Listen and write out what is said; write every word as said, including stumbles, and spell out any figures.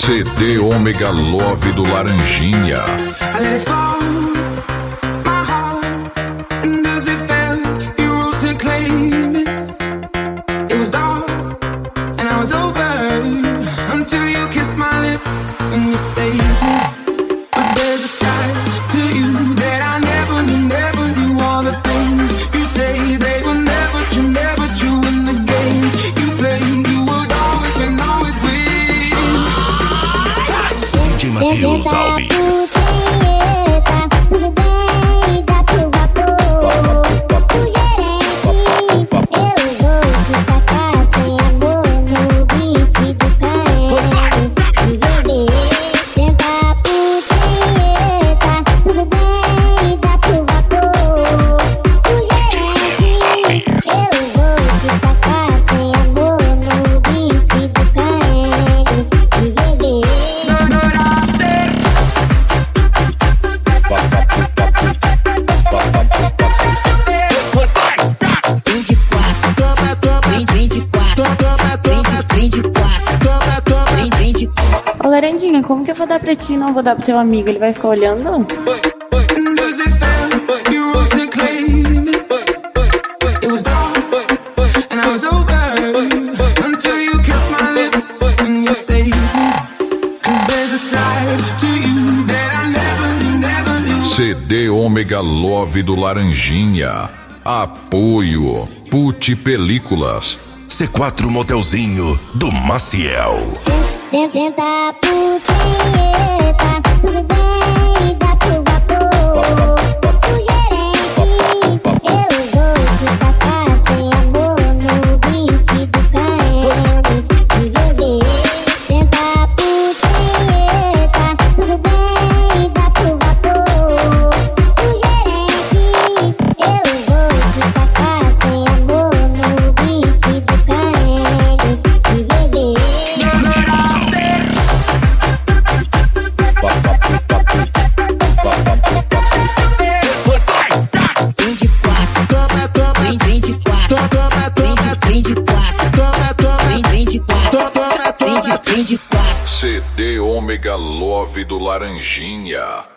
C D Ômega Love do Laranjinha. Matheus Alves. Ô Laranjinha, como que eu vou dar pra ti e não vou dar pro teu amigo? Ele vai ficar olhando? C D Ômega Love do Laranjinha. Apoio Puti Películas. C quatro Motelzinho do Maciel. Senta puteta, tudo bem, dá pro vapor. O gerente, eu vou te tacar sem amor no beat do caeno. De bebê, senta puteta, tudo bem, dá pro vapor. O gerente, eu vou te tacar sem amor no beat do caeno. De bebê. C D Ômega Love do Laranjinha.